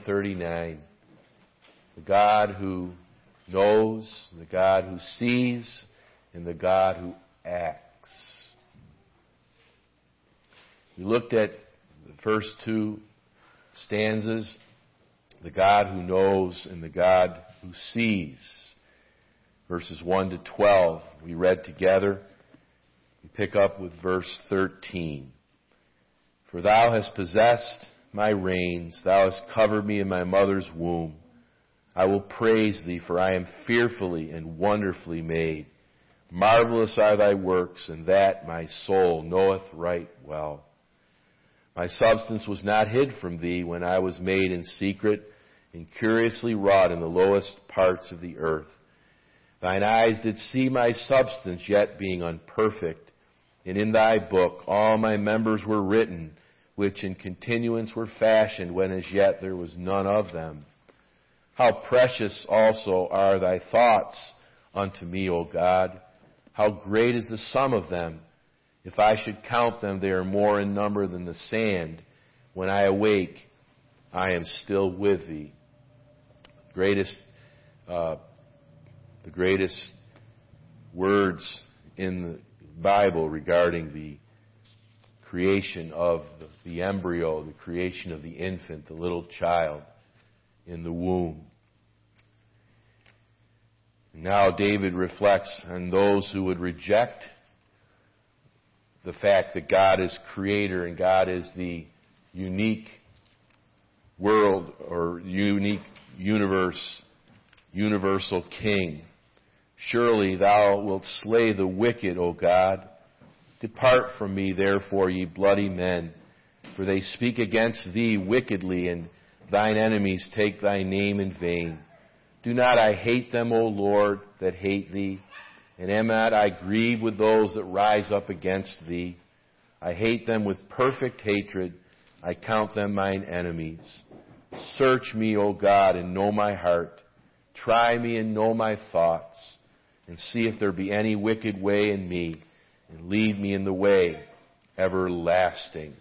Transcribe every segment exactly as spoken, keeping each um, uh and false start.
thirty-nine. The God who knows, the God who sees, and the God who acts. We looked at the first two stanzas, the God who knows and the God who sees. Verses one to twelve we read together. We pick up with verse thirteen. For thou hast possessed my reins, thou hast covered me in my mother's womb. I will praise thee, for I am fearfully and wonderfully made. Marvelous are thy works, and that my soul knoweth right well. My substance was not hid from thee when I was made in secret and curiously wrought in the lowest parts of the earth. Thine eyes did see my substance yet being unperfect, and in thy book all my members were written, which in continuance were fashioned when as yet there was none of them. How precious also are thy thoughts unto me, O God! How great is the sum of them! If I should count them, they are more in number than the sand. When I awake, I am still with thee. Greatest, uh, the greatest words in the Bible regarding the creation of the, the embryo, the creation of the infant, the little child in the womb. Now David reflects on those who would reject the fact that God is creator and God is the unique world or unique universe, universal king. Surely thou wilt slay the wicked, O God. Depart from me, therefore, ye bloody men, for they speak against thee wickedly, and thine enemies take thy name in vain. Do not I hate them, O Lord, that hate thee? And am not I grieved with those that rise up against thee? I hate them with perfect hatred. I count them mine enemies. Search me, O God, and know my heart. Try me and know my thoughts, and see if there be any wicked way in me, and lead me in the way everlasting.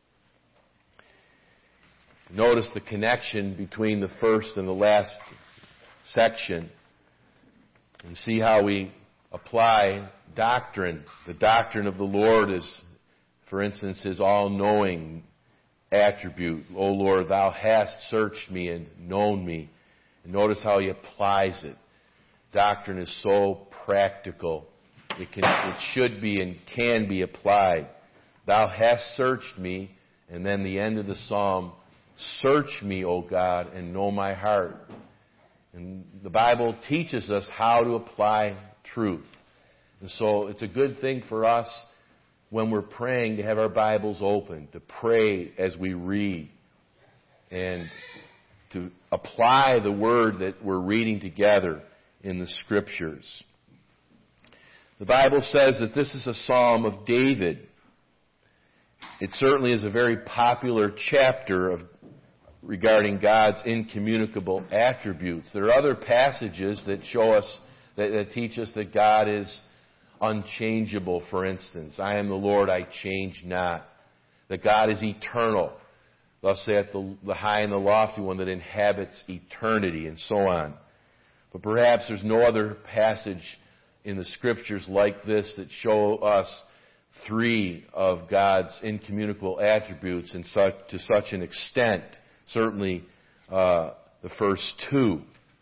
Notice the connection between the first and the last section, and see how we apply doctrine. The doctrine of the Lord is, for instance, His all-knowing attribute. O Lord, Thou hast searched me and known me. And notice how He applies it. Doctrine is so practical. It can, it should be and can be applied. Thou hast searched me, and then the end of the psalm, search me, O God, and know my heart. And the Bible teaches us how to apply truth. And so it's a good thing for us when we're praying to have our Bibles open, to pray as we read, and to apply the word that we're reading together in the Scriptures. The Bible says that this is a psalm of David. It certainly is a very popular chapter of regarding God's incommunicable attributes. There are other passages that show us, that, that teach us that God is unchangeable, for instance. I am the Lord, I change not. That God is eternal. Thus saith the, the high and the lofty one that inhabits eternity, and so on. But perhaps there's no other passage in the Scriptures like this that show us three of God's incommunicable attributes in such, to such an extent. Certainly uh, the first two.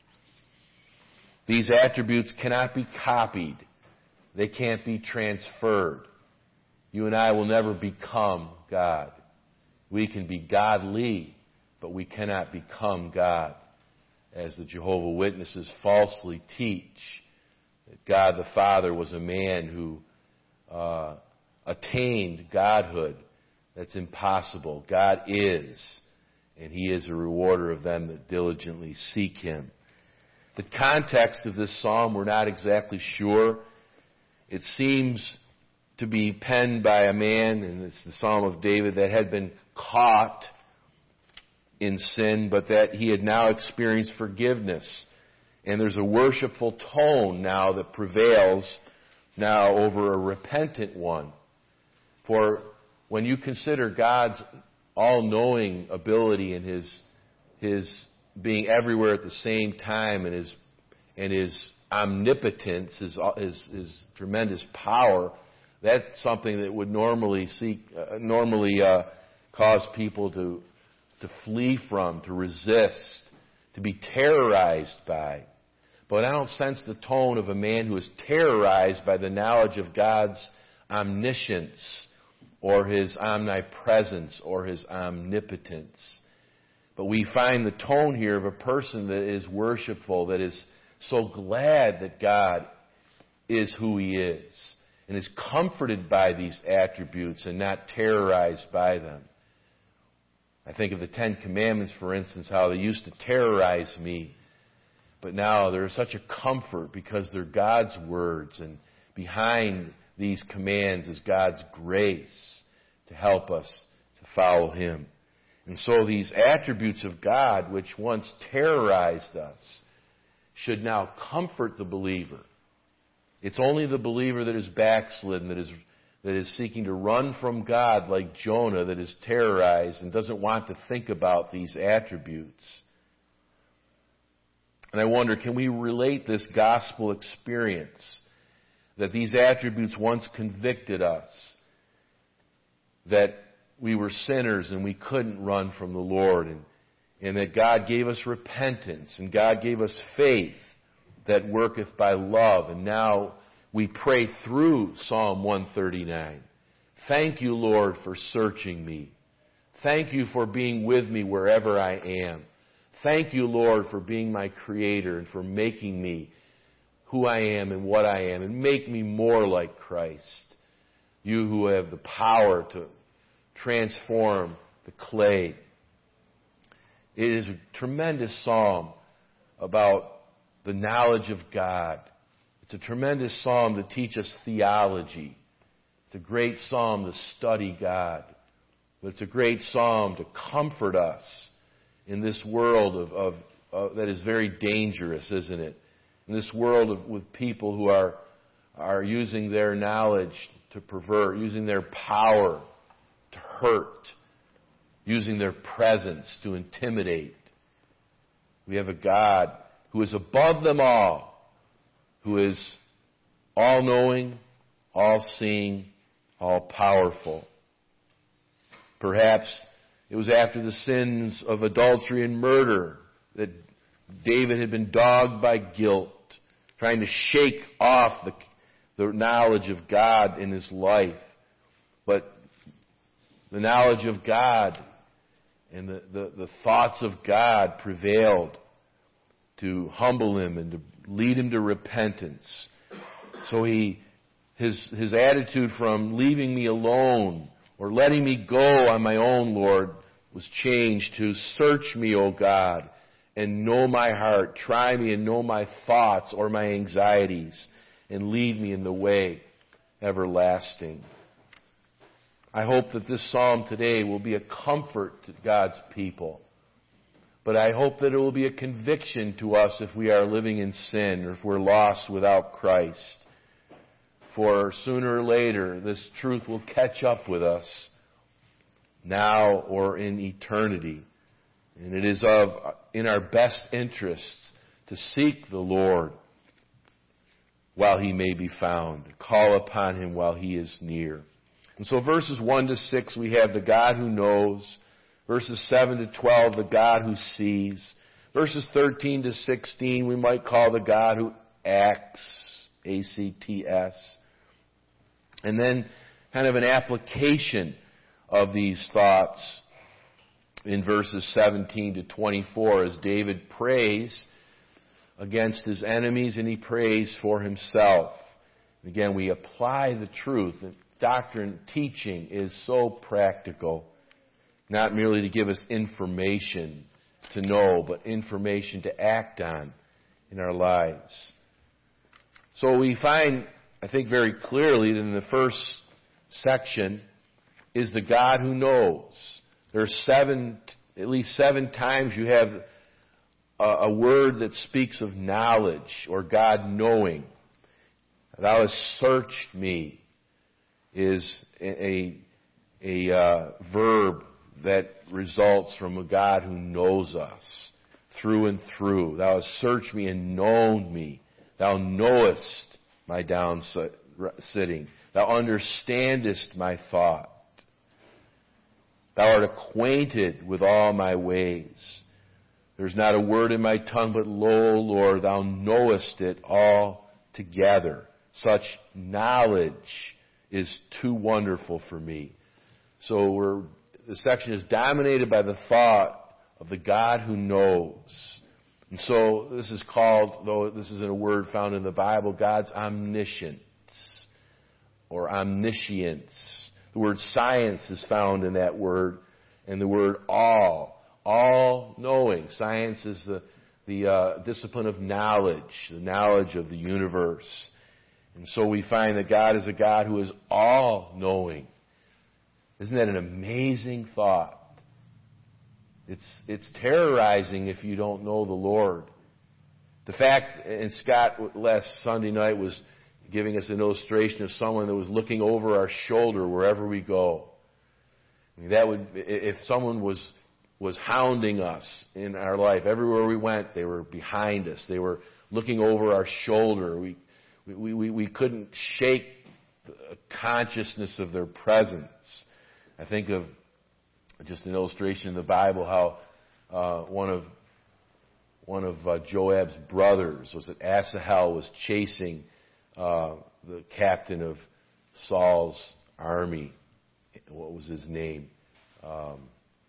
These attributes cannot be copied. They can't be transferred. You and I will never become God. We can be godly, but we cannot become God. As the Jehovah's Witnesses falsely teach, that God the Father was a man who uh, attained godhood. That's impossible. God is, and He is a rewarder of them that diligently seek Him. The context of this psalm, we're not exactly sure. It seems to be penned by a man, and it's the Psalm of David, that had been caught in sin, but that he had now experienced forgiveness. And there's a worshipful tone now that prevails now over a repentant one. For when you consider God's all-knowing ability and His His being everywhere at the same time, and His and His omnipotence, His His, his tremendous power, that's something that would normally seek, uh, normally uh, cause people to to flee from, to resist, to be terrorized by. But I don't sense the tone of a man who is terrorized by the knowledge of God's omniscience or His omnipresence or His omnipotence. But we find the tone here of a person that is worshipful, that is so glad that God is who He is, and is comforted by these attributes and not terrorized by them. I think of the Ten Commandments, for instance, how they used to terrorize me. But now there is such a comfort because they're God's words, and behind these commands is God's grace to help us to follow Him. And so these attributes of God, which once terrorized us, should now comfort the believer. It's only the believer that is backslidden, that is, that is seeking to run from God like Jonah, that is terrorized and doesn't want to think about these attributes. And I wonder, can we relate this gospel experience that these attributes once convicted us, that we were sinners and we couldn't run from the Lord, and, and that God gave us repentance and God gave us faith that worketh by love. And now we pray through Psalm one thirty-nine. Thank you, Lord, for searching me. Thank you for being with me wherever I am. Thank you, Lord, for being my Creator and for making me who I am and what I am, and make me more like Christ. You who have the power to transform the clay. It is a tremendous psalm about the knowledge of God. It's a tremendous psalm to teach us theology. It's a great psalm to study God. But it's a great psalm to comfort us in this world of, of uh, that is very dangerous, isn't it? In this world of, with people who are are using their knowledge to pervert, using their power to hurt, using their presence to intimidate. We have a God who is above them all, who is all-knowing, all-seeing, all-powerful. Perhaps it was after the sins of adultery and murder that David had been dogged by guilt, trying to shake off the, the knowledge of God in his life. But the knowledge of God and the, the, the thoughts of God prevailed to humble him and to lead him to repentance. So he, his, his attitude from leaving me alone or letting me go on my own, Lord, was changed to search me, O God, and know my heart. Try me and know my thoughts or my anxieties, and lead me in the way everlasting. I hope that this psalm today will be a comfort to God's people. But I hope that it will be a conviction to us if we are living in sin or if we're lost without Christ. For sooner or later, this truth will catch up with us, now or in eternity. And it is of in our best interests to seek the Lord while He may be found, call upon Him while He is near. And so verses one to six, we have the God who knows. Verses seven to twelve, the God who sees. Verses thirteen to sixteen, we might call the God who acts, A C T S. And then kind of an application of these thoughts in verses seventeen to twenty-four as David prays against his enemies and he prays for himself. Again, we apply the truth. Doctrine, teaching is so practical, not merely to give us information to know, but information to act on in our lives. So we find, I think very clearly that in the first section is the God who knows. There are seven, at least seven times you have a, a word that speaks of knowledge or God knowing. Thou hast searched me is a, a, a uh, verb that results from a God who knows us through and through. Thou hast searched me and known me. Thou knowest my down sitting. Thou understandest my thought. Thou art acquainted with all my ways. There's not a word in my tongue, but lo, Lord, thou knowest it all together. Such knowledge is too wonderful for me. So we're, the section is dominated by the thought of the God who knows. And so this is called, though this isn't a word found in the Bible, God's omniscience or omniscience. The word science is found in that word, and the word all, all knowing. Science is the, the uh, discipline of knowledge, the knowledge of the universe. And so we find that God is a God who is all knowing. Isn't that an amazing thought? It's, it's terrorizing if you don't know the Lord. The fact, and Scott last Sunday night was giving us an illustration of someone that was looking over our shoulder wherever we go. I mean, that would, if someone was, was hounding us in our life, everywhere we went, they were behind us. They were looking over our shoulder. We, we, we, we couldn't shake the consciousness of their presence. I think of just an illustration in the Bible how uh, one of one of uh, Joab's brothers was that Asahel was chasing uh, the captain of Saul's army. What was his name? Um,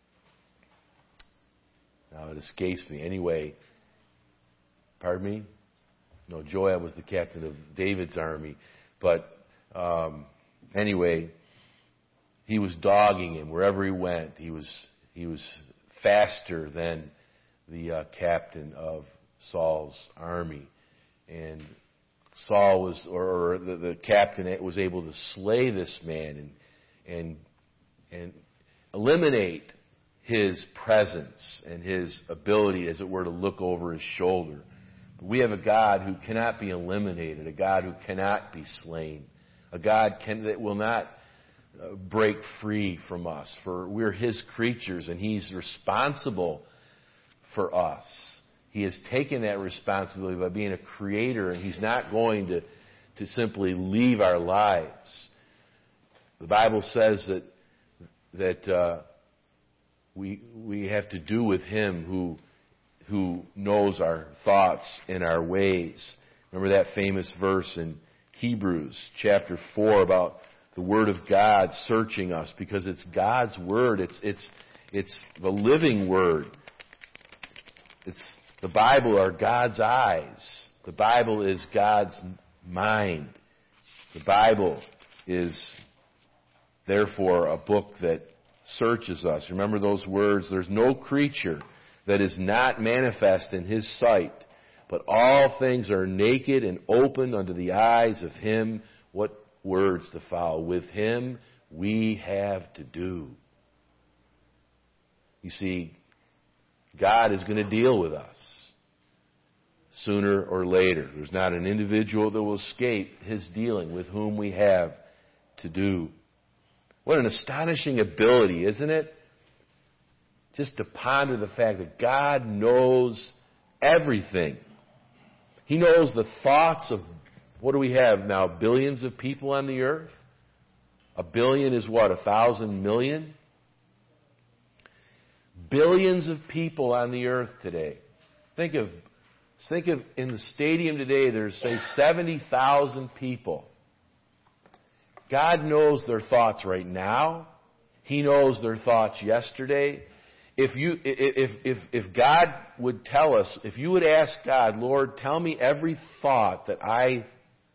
now it escapes me. Anyway, pardon me? No, Joab was the captain of David's army. But um, anyway, he was dogging him wherever he went. He was he was faster than the uh, captain of Saul's army, and Saul was, or, or the, the captain was able to slay this man and and and eliminate his presence and his ability, as it were, to look over his shoulder. But we have a God who cannot be eliminated, a God who cannot be slain, a God can, that will not Uh, break free from us, for we're His creatures and He's responsible for us. He has taken that responsibility by being a creator, and He's not going to, to simply leave our lives. The Bible says that that uh, we we have to do with Him who who knows our thoughts and our ways. Remember that famous verse in Hebrews chapter four about the Word of God searching us, because it's God's Word. It's it's it's the living Word. It's the Bible are God's eyes. The Bible is God's mind. The Bible is therefore a book that searches us. Remember those words. There's no creature that is not manifest in His sight, but all things are naked and open unto the eyes of Him. What words to follow. With Him we have to do. You see, God is going to deal with us sooner or later. There's not an individual that will escape His dealing with whom we have to do. What an astonishing ability, isn't it? Just to ponder the fact that God knows everything. He knows the thoughts of, what do we have now? Billions of people on the earth? A billion is what? A thousand million? Billions of people on the earth today. Think of, think of in the stadium today, there's, say, seventy thousand people. God knows their thoughts right now. He knows their thoughts yesterday. If you, if, if, if God would tell us, if you would ask God, Lord, tell me every thought that I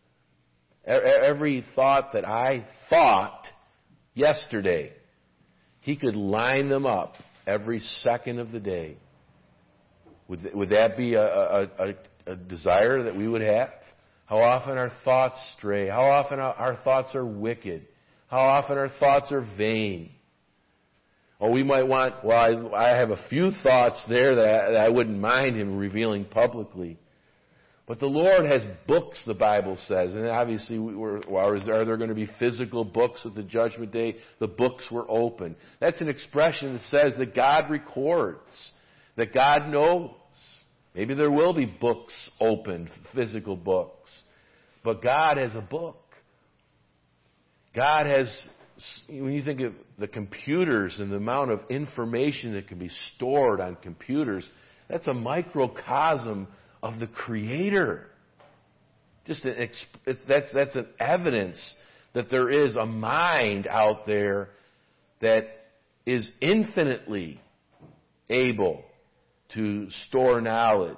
Every thought that I thought yesterday, He could line them up every second of the day. Would, would that be a, a, a, a desire that we would have? How often our thoughts stray. How often our thoughts are wicked. How often our thoughts are vain. Or we might want, well, I, I have a few thoughts there that I, that I wouldn't mind Him revealing publicly. But the Lord has books, the Bible says. And obviously, we were, well, is, are there going to be physical books at the judgment day? The books were open. That's an expression that says that God records, that God knows. Maybe there will be books opened, physical books. But God has a book. God has, when you think of the computers and the amount of information that can be stored on computers, that's a microcosm of the Creator. Just an, it's, that's that's an evidence that there is a mind out there that is infinitely able to store knowledge.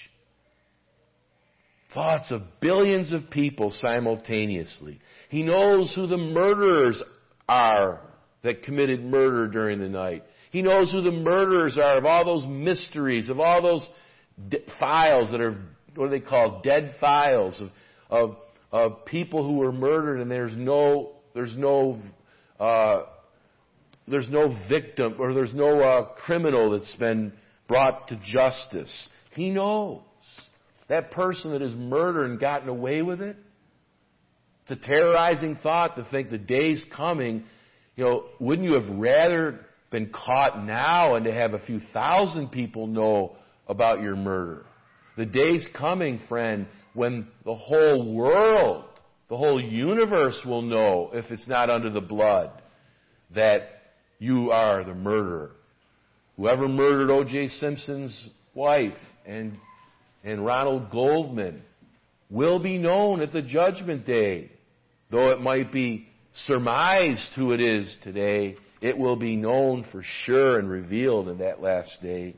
Thoughts of billions of people simultaneously. He knows who the murderers are that committed murder during the night. He knows who the murderers are of all those mysteries, of all those d- files that are, what are they called, dead files of, of of people who were murdered, and there's no there's no uh, there's no victim or there's no uh, criminal that's been brought to justice. He knows. That person that is murdered and gotten away with it. It's a terrorizing thought to think the day's coming. You know, wouldn't you have rather been caught now and to have a few thousand people know about your murder? The day's coming, friend, when the whole world, the whole universe will know, if it's not under the blood, that you are the murderer. Whoever murdered O J Simpson's wife and and Ronald Goldman will be known at the judgment day. Though it might be surmised who it is today, it will be known for sure and revealed in that last day.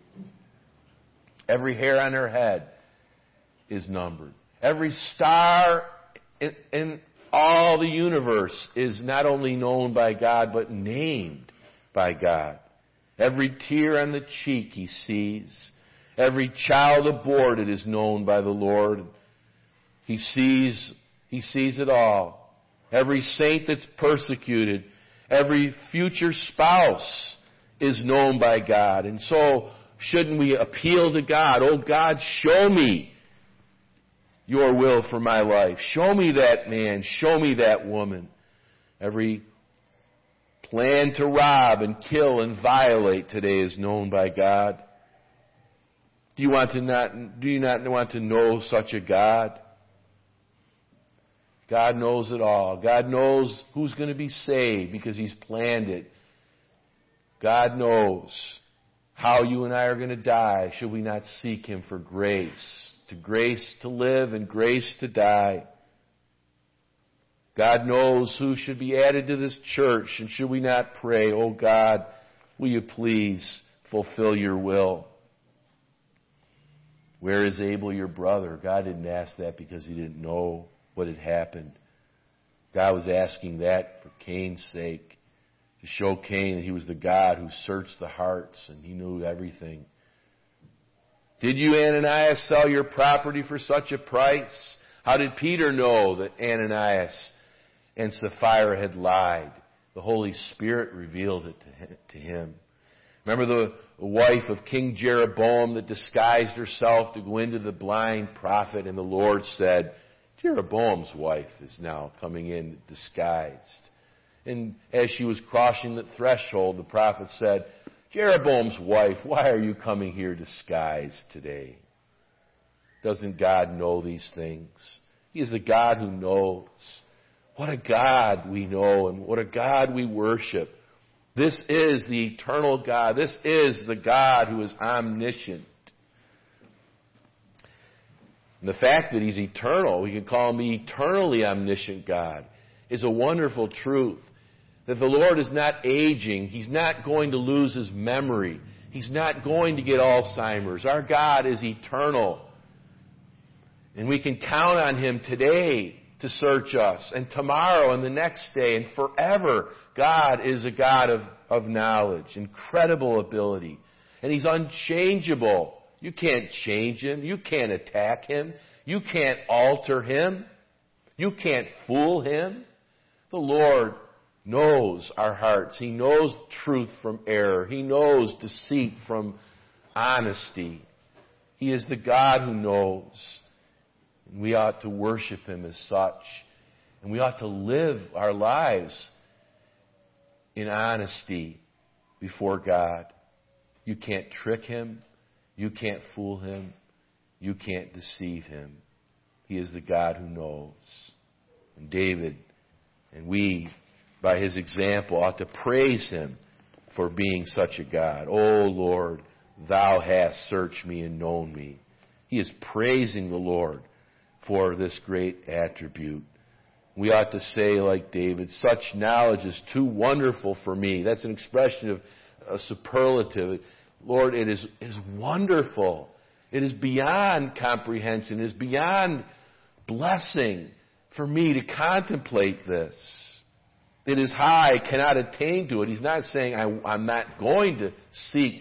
Every hair on her head is numbered. Every star in, in all the universe is not only known by God, but named by God. Every tear on the cheek He sees. Every child aborted is known by the Lord. He sees, He sees it all. Every saint that's persecuted, every future spouse is known by God. And so, shouldn't we appeal to God? Oh God, show me your will for my life. Show me that man. Show me that woman. Every plan to rob and kill and violate today is known by God. Do you want to not, do you not want to know such a God? God knows it all. God knows who's going to be saved because He's planned it. God knows how you and I are going to die should we not seek Him for grace. To grace to live and grace to die. God knows who should be added to this church, and should we not pray, oh God, will you please fulfill your will? Where is Abel, your brother? God didn't ask that because He didn't know what had happened. God was asking that for Cain's sake, to show Cain that He was the God who searched the hearts and He knew everything. Did you, Ananias, sell your property for such a price? How did Peter know that Ananias and Sapphira had lied? The Holy Spirit revealed it to him. Remember the wife of King Jeroboam that disguised herself to go into the blind prophet, and the Lord said, Jeroboam's wife is now coming in disguised. And as she was crossing the threshold, the prophet said, Jeroboam's wife, why are you coming here disguised today? Doesn't God know these things? He is the God who knows. What a God we know and what a God we worship. This is the eternal God. This is the God who is omniscient. And the fact that He's eternal, we can call Him the eternally omniscient God, is a wonderful truth. That the Lord is not aging. He's not going to lose His memory. He's not going to get Alzheimer's. Our God is eternal. And we can count on Him today to search us, and tomorrow and the next day and forever. God is a God of, of knowledge, incredible ability. And He's unchangeable. You can't change Him. You can't attack Him. You can't alter Him. You can't fool Him. The Lord knows our hearts. He knows truth from error. He knows deceit from honesty. He is the God who knows. And we ought to worship Him as such. And we ought to live our lives in honesty before God. You can't trick Him. You can't fool Him. You can't deceive Him. He is the God who knows. And David and we, by his example, ought to praise Him for being such a God. "O Lord, Thou hast searched me and known me." He is praising the Lord for this great attribute. We ought to say, like David, "Such knowledge is too wonderful for me." That's an expression of a superlative. Lord, it is, it is wonderful. It is beyond comprehension. It is beyond blessing for me to contemplate this. It is high. I cannot attain to it. He's not saying I, I'm not going to seek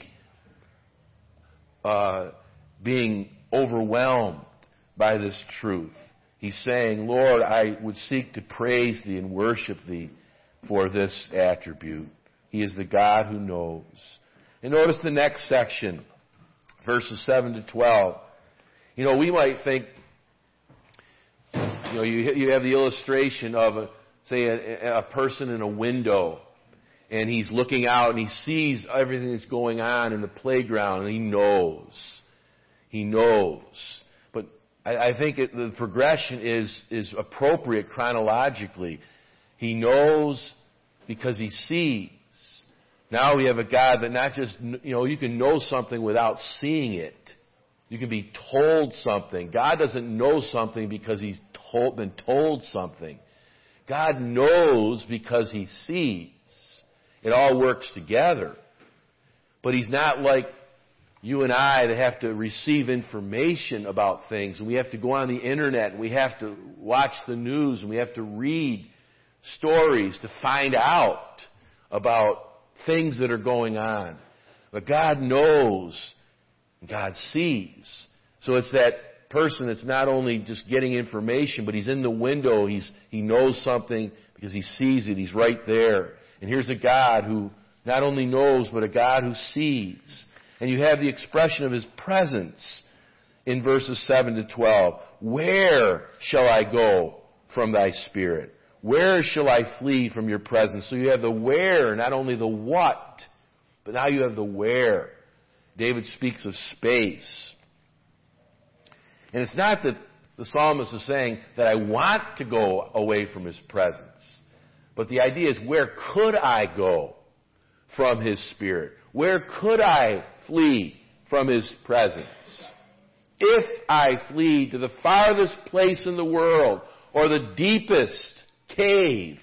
uh, being overwhelmed by this truth. He's saying, "Lord, I would seek to praise Thee and worship Thee for this attribute." He is the God who knows. And notice the next section, verses seven to twelve. You know, we might think, you know, you, you have the illustration of, a, say, a, a person in a window, and he's looking out and he sees everything that's going on in the playground, and he knows. He knows. But I, I think it, the progression is, is appropriate chronologically. He knows because he sees. Now we have a God that not just, you know, you can know something without seeing it. You can be told something. God doesn't know something because He's told, been told something. God knows because He sees. It all works together. But He's not like you and I that have to receive information about things. And we have to go on the internet, and we have to watch the news, and we have to read stories to find out about things that are going on. But God knows, God sees. So it's that person that's not only just getting information, but he's in the window, he's, he knows something because he sees it, he's right there. And here's a God who not only knows, but a God who sees. And you have the expression of His presence in verses seven to twelve. "Where shall I go from Thy Spirit? Where shall I flee from Your presence?" So you have the where, not only the what, but now you have the where. David speaks of space. And it's not that the psalmist is saying that I want to go away from His presence. But the idea is, where could I go from His Spirit? Where could I flee from His presence? If I flee to the farthest place in the world, or the deepest cave,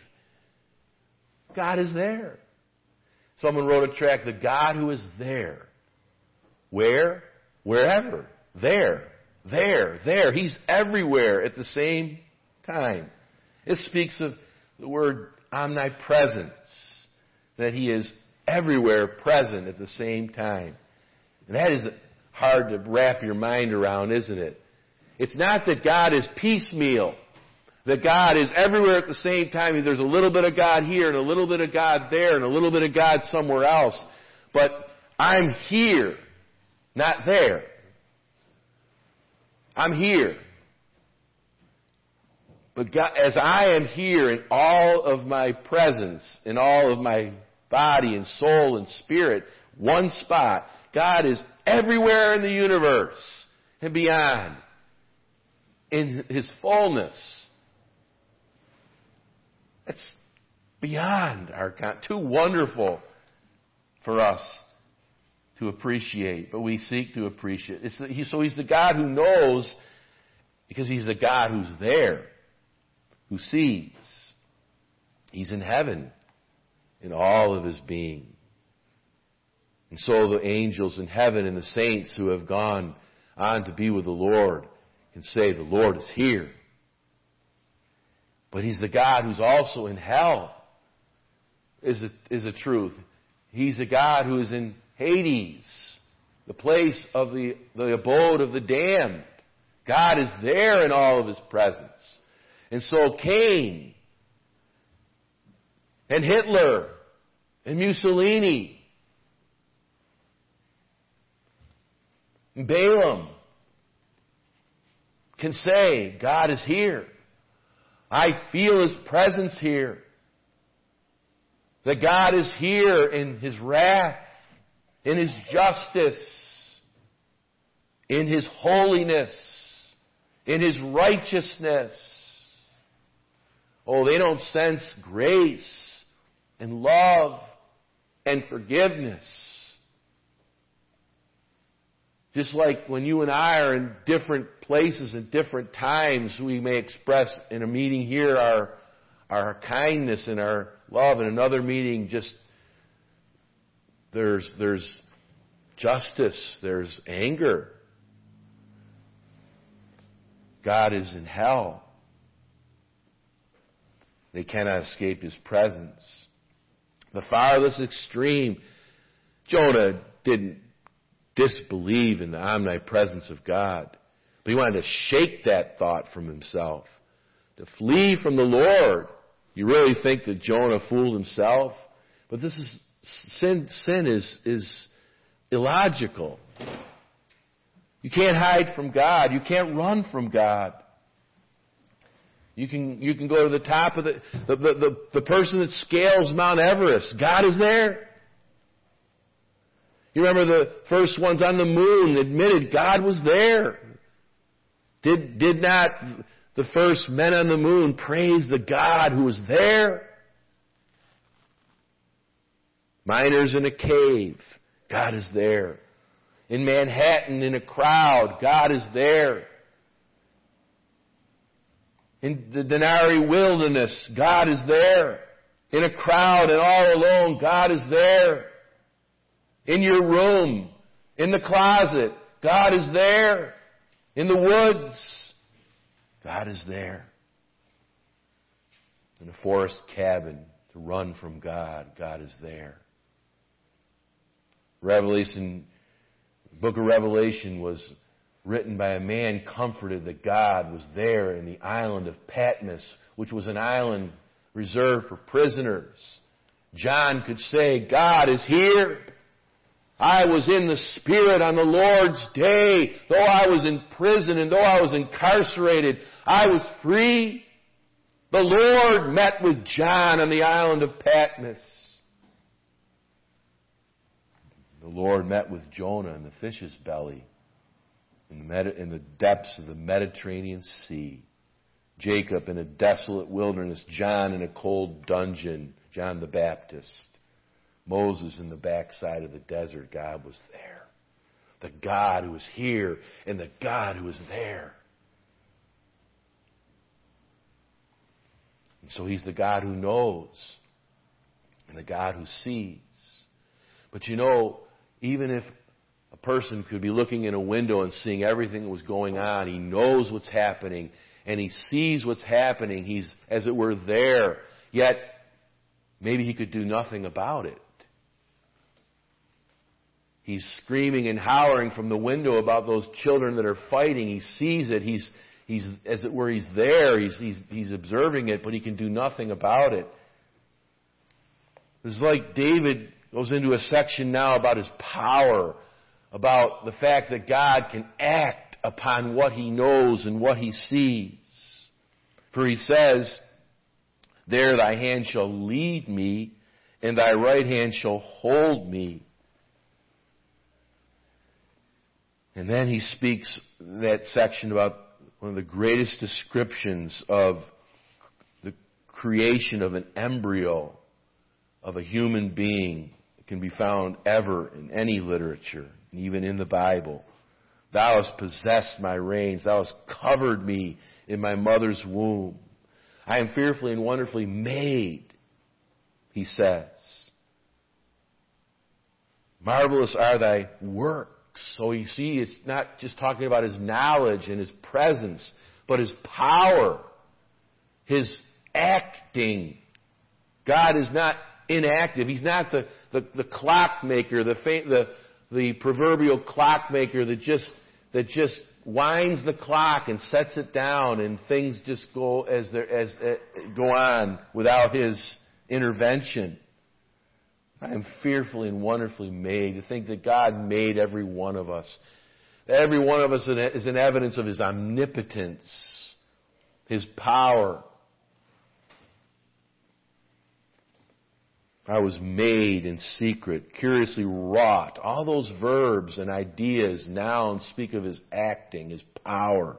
God is there. Someone wrote a tract, "The God who is there." Where? Wherever. There. There. There. He's everywhere at the same time. It speaks of the word omnipresence, that He is everywhere present at the same time. And that is hard to wrap your mind around, isn't it? It's not that God is piecemeal, that God is everywhere at the same time. There's a little bit of God here and a little bit of God there and a little bit of God somewhere else. But I'm here, not there. I'm here. But God, as I am here in all of my presence, in all of my body and soul and spirit, one spot, God is everywhere in the universe and beyond, in His fullness. That's beyond our con- too wonderful for us to appreciate, but we seek to appreciate. It's the, he, so He's the God who knows because He's the God who's there, who sees. He's in heaven in all of His being. And so the angels in heaven and the saints who have gone on to be with the Lord can say, "The Lord is here." But He's the God who's also in hell, is a, is a truth. He's a God who is in Hades, the place of the, the abode of the damned. God is there in all of His presence. And so Cain and Hitler and Mussolini and Balaam can say, God is here. I feel His presence here. That God is here in His wrath, in His justice, in His holiness, in His righteousness. Oh, they don't sense grace and love and forgiveness. Just like when you and I are in different places at different times, we may express in a meeting here our, our kindness and our love. In another meeting, just there's, there's justice, there's anger. God is in hell. They cannot escape His presence. The farthest extreme, Jonah didn't disbelieve in the omnipresence of God. But he wanted to shake that thought from himself. To flee from the Lord. You really think that Jonah fooled himself? But this is, sin, sin is, is illogical. You can't hide from God. You can't run from God. You can, you can go to the top of the, the, the, the, the person that scales Mount Everest. God is there. You remember the first ones on the moon admitted God was there. Did, did not the first men on the moon praise the God who was there? Miners in a cave. God is there. In Manhattan, in a crowd, God is there. In the Denari wilderness, God is there. In a crowd and all alone, God is there. In your room, in the closet, God is there. In the woods, God is there. In a forest cabin to run from God, God is there. Revelation, the book of Revelation was written by a man comforted that God was there in the island of Patmos, which was an island reserved for prisoners. John could say, God is here. I was in the Spirit on the Lord's day. Though I was in prison and though I was incarcerated, I was free. The Lord met with John on the island of Patmos. The Lord met with Jonah in the fish's belly, in the, Medi- in the depths of the Mediterranean Sea. Jacob in a desolate wilderness. John in a cold dungeon. John the Baptist. Moses in the backside of the desert. God was there. The God who was here and the God who was there. And so He's the God who knows and the God who sees. But you know, even if a person could be looking in a window and seeing everything that was going on, He knows what's happening and He sees what's happening. He's, as it were, there. Yet, maybe He could do nothing about it. He's screaming and hollering from the window about those children that are fighting. He sees it. He's, he's as it were, He's there. He's, he's, he's observing it, but He can do nothing about it. It's like David goes into a section now about his power, about the fact that God can act upon what He knows and what He sees. For he says, there thy hand shall lead me, and thy right hand shall hold me. And then he speaks in that section about one of the greatest descriptions of the creation of an embryo of a human being that can be found ever in any literature, and even in the Bible. Thou hast possessed my reins. Thou hast covered me in my mother's womb. I am fearfully and wonderfully made, he says. Marvelous are thy works. So you see, it's not just talking about His knowledge and His presence, but His power, His acting. God is not inactive. He's not the, the, the clockmaker, the, the, the proverbial clockmaker that just, that just winds the clock and sets it down and things just go as, as uh, go on without His intervention. I am fearfully and wonderfully made. To think that God made every one of us. Every one of us is an evidence of His omnipotence, His power. I was made in secret, curiously wrought. All those verbs and ideas, nouns, speak of His acting, His power.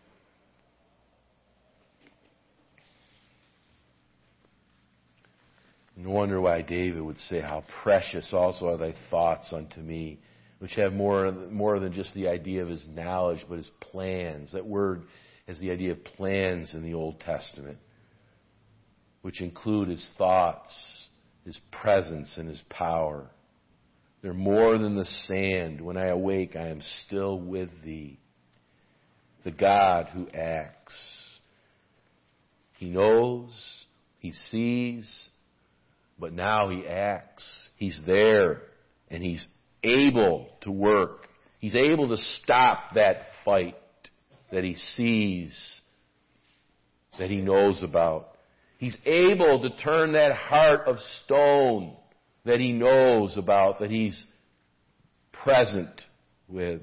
No wonder why David would say, how precious also are thy thoughts unto me, which have more, more than just the idea of His knowledge, but His plans. That word has the idea of plans in the Old Testament, which include His thoughts, His presence, and His power. They're more than the sand. When I awake, I am still with Thee. The God who acts. He knows, He sees, but now He acts. He's there, and He's able to work. He's able to stop that fight that He sees, that He knows about. He's able to turn that heart of stone that He knows about, that He's present with.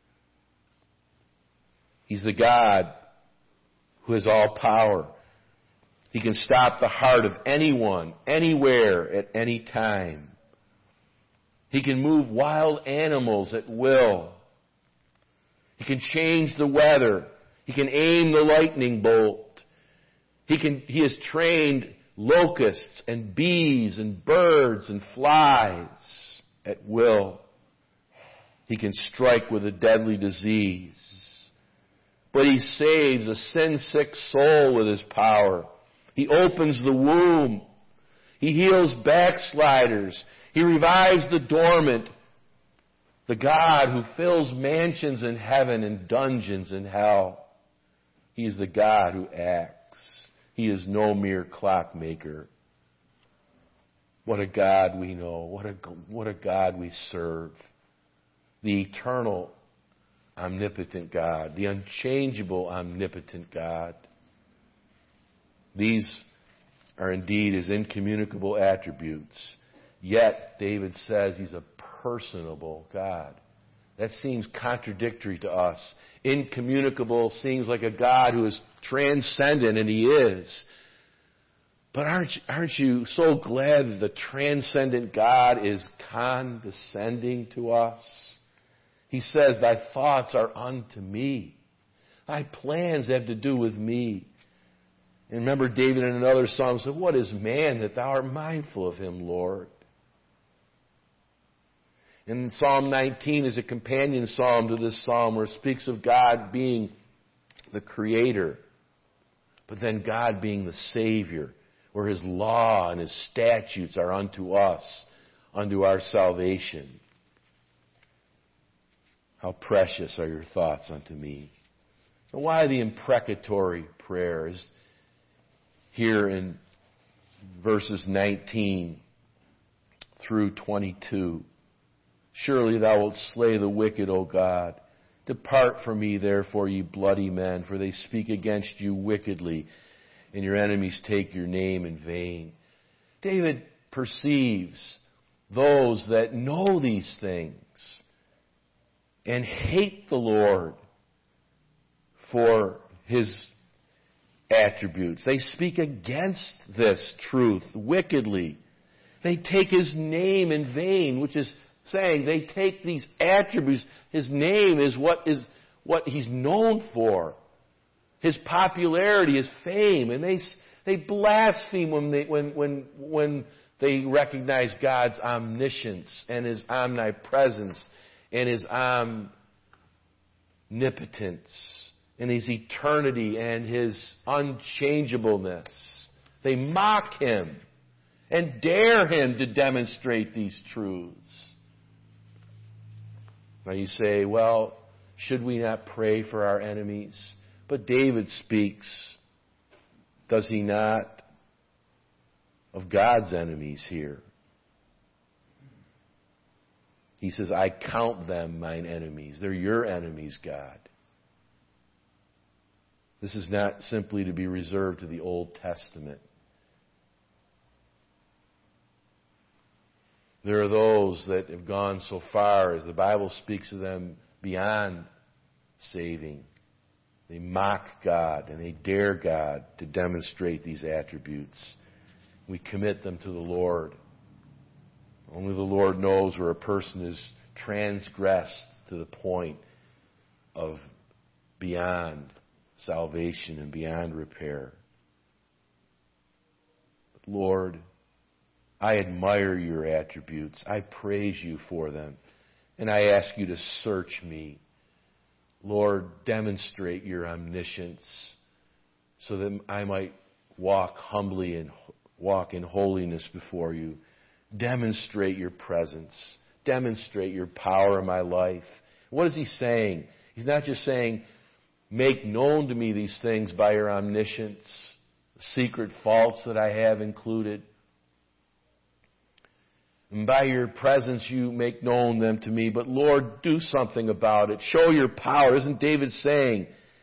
He's the God who has all power. He can stop the heart of anyone, anywhere, at any time. He can move wild animals at will. He can change the weather. He can aim the lightning bolt. He can, he has trained locusts and bees and birds and flies at will. He can strike with a deadly disease. But He saves a sin-sick soul with His power. He opens the womb. He heals backsliders. He revives the dormant. The God who fills mansions in heaven and dungeons in hell. He is the God who acts. He is no mere clockmaker. What a God we know. What a, what a God we serve. The eternal, omnipotent God. The unchangeable, omnipotent God. These are indeed His incommunicable attributes. Yet, David says He's a personable God. That seems contradictory to us. Incommunicable seems like a God who is transcendent, and He is. But aren't you, aren't you so glad that the transcendent God is condescending to us? He says, thy thoughts are unto me. Thy plans have to do with me. And remember David in another psalm said, what is man that thou art mindful of him, Lord? And Psalm nineteen is a companion psalm to this psalm where it speaks of God being the creator, but then God being the Savior, where His law and His statutes are unto us, unto our salvation. How precious are your thoughts unto me. And why the imprecatory prayers? Here in verses nineteen through twenty-two. Surely thou wilt slay the wicked, O God. Depart from me, therefore, ye bloody men, for they speak against you wickedly, and your enemies take your name in vain. David perceives those that know these things and hate the Lord for His attributes. They speak against this truth wickedly. They take His name in vain, which is saying they take these attributes. His name is what is what He's known for. His popularity, His fame, and they they blaspheme when they when when when they recognize God's omniscience and His omnipresence and His omnipotence and His eternity and His unchangeableness. They mock Him and dare Him to demonstrate these truths. Now you say, well, should we not pray for our enemies? But David speaks, does he not, of God's enemies here? He says, I count them mine enemies. They're your enemies, God. This is not simply to be reserved to the Old Testament. There are those that have gone so far as the Bible speaks of them beyond saving. They mock God and they dare God to demonstrate these attributes. We commit them to the Lord. Only the Lord knows where a person is transgressed to the point of beyond salvation and beyond repair. But Lord, I admire your attributes. I praise you for them. And I ask you to search me. Lord, demonstrate your omniscience so that I might walk humbly and walk in holiness before you. Demonstrate your presence. Demonstrate your power in my life. What is he saying? He's not just saying, make known to me these things by your omniscience, the secret faults that I have included. And by your presence you make known them to me. But Lord, do something about it. Show your power. Isn't David saying,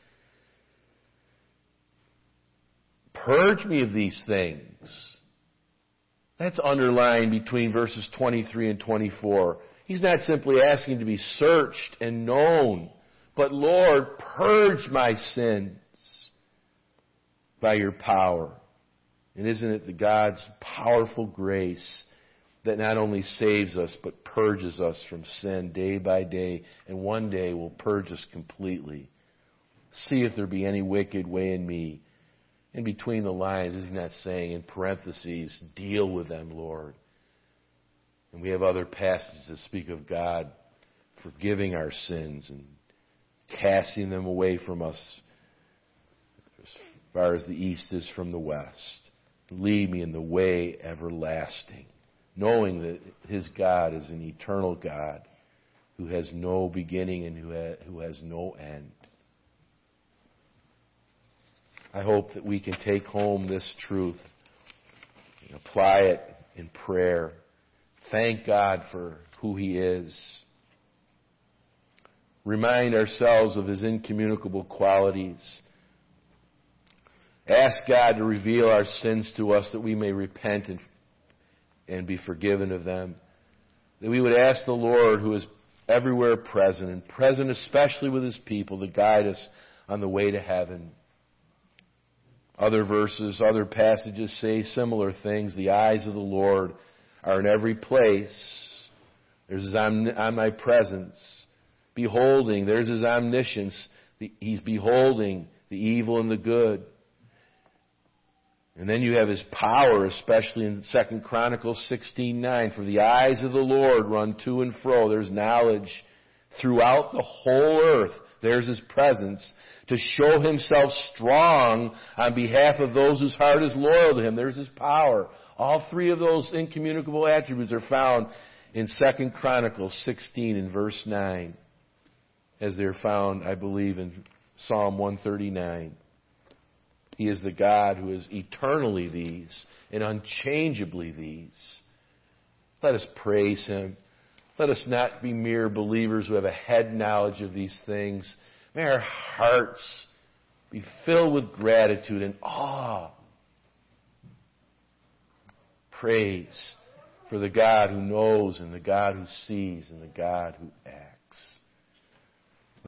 purge me of these things? That's underlined between verses twenty-three and twenty-four. He's not simply asking to be searched and known, but Lord, purge my sins by your power. And isn't it the God's powerful grace that not only saves us, but purges us from sin day by day, and one day will purge us completely. See if there be any wicked way in me. In between the lines, is he not saying, in parentheses, deal with them, Lord? And we have other passages that speak of God forgiving our sins and casting them away from us as far as the east is from the west. Lead me in the way everlasting, knowing that his God is an eternal God who has no beginning and who ha- who has no end. I hope that we can take home this truth and apply it in prayer. Thank God for who he is. Remind ourselves of his incommunicable qualities. Ask God to reveal our sins to us that we may repent and, and be forgiven of them. That we would ask the Lord, who is everywhere present, and present especially with his people, to guide us on the way to heaven. Other verses, other passages say similar things. The eyes of the Lord are in every place. There's his omnipresence. Beholding, there's his omniscience. He's beholding the evil and the good. And then you have his power, especially in Second Chronicles sixteen nine. For the eyes of the Lord run to and fro. There's knowledge throughout the whole earth. There's his presence to show himself strong on behalf of those whose heart is loyal to him. There's his power. All three of those incommunicable attributes are found in Second Chronicles sixteen and verse nine, as they're found, I believe, in Psalm one thirty-nine. He is the God who is eternally these and unchangeably these. Let us praise him. Let us not be mere believers who have a head knowledge of these things. May our hearts be filled with gratitude and awe. Praise for the God who knows and the God who sees and the God who acts.